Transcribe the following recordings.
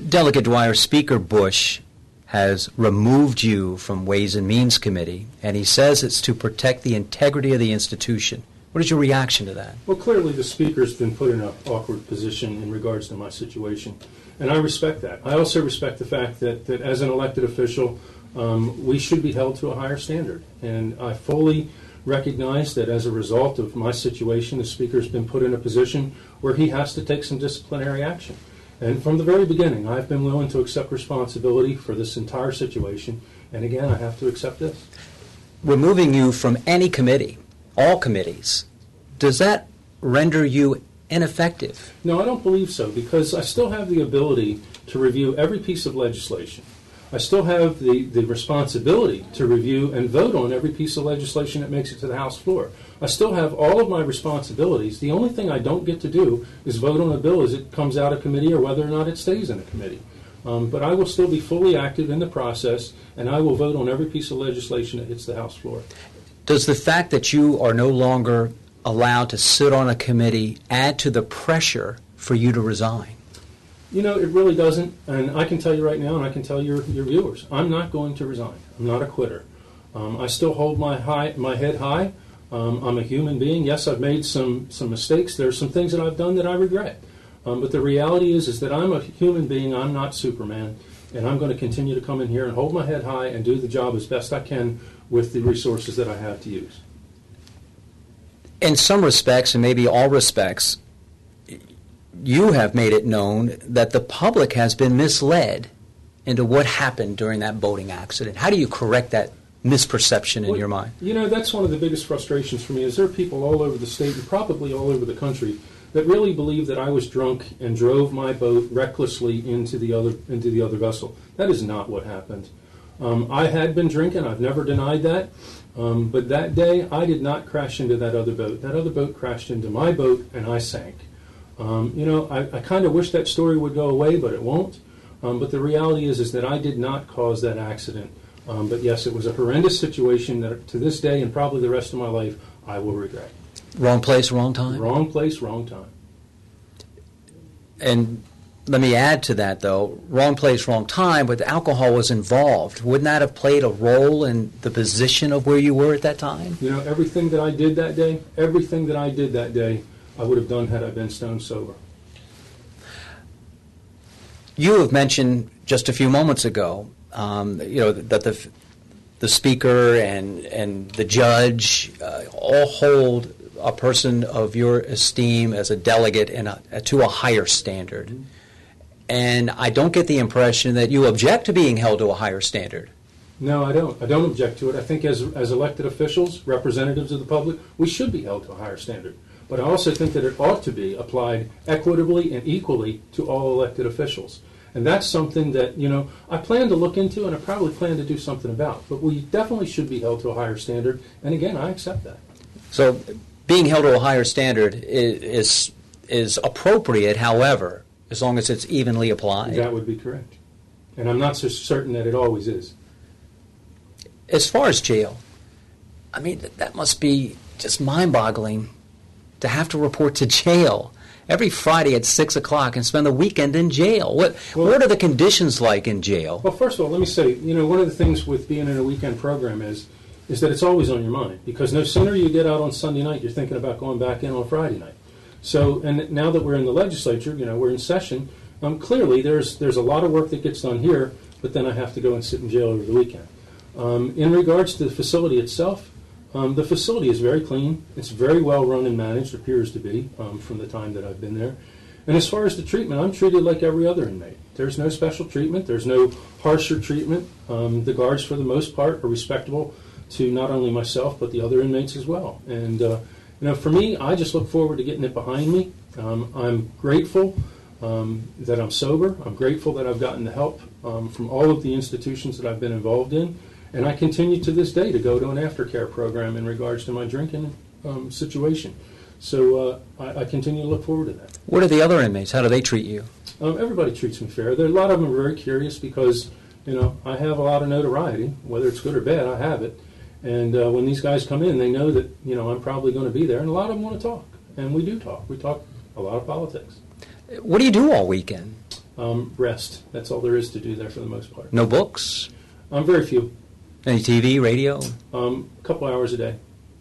Delegate Dwyer, Speaker Bush has removed you from Ways and Means Committee, and he says it's to protect the integrity of the institution. What is your reaction to that? Well, clearly the Speaker's been put in an awkward position in regards to my situation, and I respect that. I also respect the fact that as an elected official, we should be held to a higher standard, and I fully recognize that as a result of my situation, the Speaker's been put in a position where he has to take some disciplinary action. And from the very beginning, I've been willing to accept responsibility for this entire situation, and again, I have to accept this. Removing you from any committee, all committees, does that render you ineffective? No, I don't believe so, because I still have the ability to review every piece of legislation. I still have the responsibility to review and vote on every piece of legislation that makes it to the House floor. I still have all of my responsibilities. The only thing I don't get to do is vote on a bill as it comes out of committee or whether or not it stays in a committee. But I will still be fully active in the process, and I will vote on every piece of legislation that hits the House floor. Does the fact that you are no longer allowed to sit on a committee add to the pressure for you to resign? You know, it really doesn't, and I can tell you right now, and I can tell your viewers, I'm not going to resign. I'm not a quitter. I still hold my head high. I'm a human being. Yes, I've made some mistakes. There are some things that I've done that I regret. But the reality is that I'm a human being. I'm not Superman, and I'm going to continue to come in here and hold my head high and do the job as best I can with the resources that I have to use. In some respects, and maybe all respects, you have made it known that the public has been misled into what happened during that boating accident. How do you correct that misperception in your mind? You know, that's one of the biggest frustrations for me is there are people all over the state and probably all over the country that really believe that I was drunk and drove my boat recklessly into the other vessel. That is not what happened. I had been drinking. I've never denied that. But that day, I did not crash into that other boat. That other boat crashed into my boat, and I sank. You know, I kind of wish that story would go away, but it won't. But the reality is that I did not cause that accident. But yes, it was a horrendous situation that to this day and probably the rest of my life, I will regret. Wrong place, wrong time? Wrong place, wrong time. And let me add to that, though, wrong place, wrong time, but alcohol was involved. Wouldn't that have played a role in the position of where you were at that time? You know, everything that I did that day, I would have done had I been stone sober. You have mentioned just a few moments ago, that the speaker and the judge all hold a person of your esteem as a delegate to a higher standard. And I don't get the impression that you object to being held to a higher standard. No, I don't. I don't object to it. I think as elected officials, representatives of the public, we should be held to a higher standard. But I also think that it ought to be applied equitably and equally to all elected officials. And that's something that, you know, I plan to look into and I probably plan to do something about. But we definitely should be held to a higher standard. And again, I accept that. So being held to a higher standard is appropriate, however, as long as it's evenly applied. That would be correct. And I'm not so certain that it always is. As far as jail, I mean, that must be just mind-boggling to have to report to jail every Friday at 6 o'clock and spend the weekend in jail. What are the conditions like in jail? Well, first of all, let me say, you know, one of the things with being in a weekend program is that it's always on your mind, because no sooner you get out on Sunday night, you're thinking about going back in on Friday night. So, and now that we're in the legislature, you know, we're in session, clearly there's a lot of work that gets done here, but then I have to go and sit in jail over the weekend. In regards to the facility itself, the facility is very clean. It's very well run and managed, appears to be, from the time that I've been there. And as far as the treatment, I'm treated like every other inmate. There's no special treatment. There's no harsher treatment. The guards, for the most part, are respectable to not only myself, but the other inmates as well. And, you know, for me, I just look forward to getting it behind me. I'm grateful that I'm sober. I'm grateful that I've gotten the help from all of the institutions that I've been involved in. And I continue to this day to go to an aftercare program in regards to my drinking situation. So I continue to look forward to that. What are the other inmates? How do they treat you? Everybody treats me fair. A lot of them are very curious because, you know, I have a lot of notoriety. Whether it's good or bad, I have it. And when these guys come in, they know that, you know, I'm probably going to be there. And a lot of them want to talk. And we do talk. We talk a lot of politics. What do you do all weekend? Rest. That's all there is to do there for the most part. No books? Very few. Any TV, radio? A couple hours a day.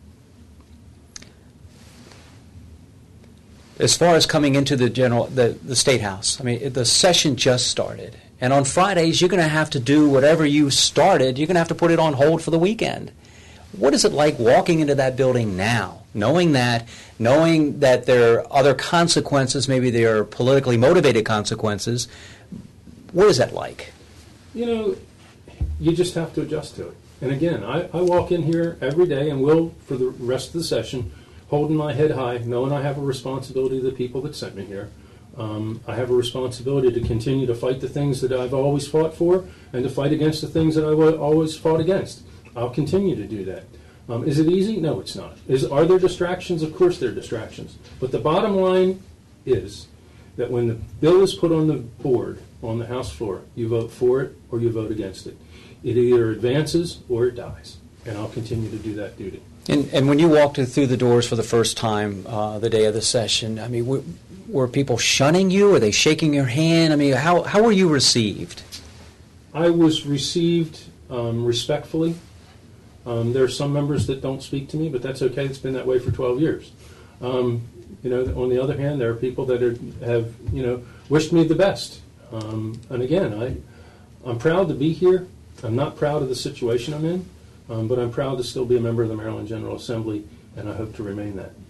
As far as coming into the State House, I mean, the session just started. And on Fridays, you're going to have to do whatever you started. You're going to have to put it on hold for the weekend. What is it like walking into that building now, knowing that there are other consequences, maybe there are politically motivated consequences? What is that like? You just have to adjust to it. And again, I walk in here every day and will for the rest of the session, holding my head high, knowing I have a responsibility to the people that sent me here. I have a responsibility to continue to fight the things that I've always fought for and to fight against the things that I always fought against. I'll continue to do that. Is it easy? No, it's not. Are there distractions? Of course there are distractions. But the bottom line is that when the bill is put on the board, on the House floor, you vote for it or you vote against it. It either advances or it dies. And I'll continue to do that duty. And when you walked through the doors for the first time the day of the session, I mean, were people shunning you? Were they shaking your hand? I mean, how were you received? I was received respectfully. There are some members that don't speak to me, but that's okay. It's been that way for 12 years. On the other hand, there are people that have wished me the best. And again, I'm proud to be here. I'm not proud of the situation I'm in, but I'm proud to still be a member of the Maryland General Assembly, and I hope to remain that.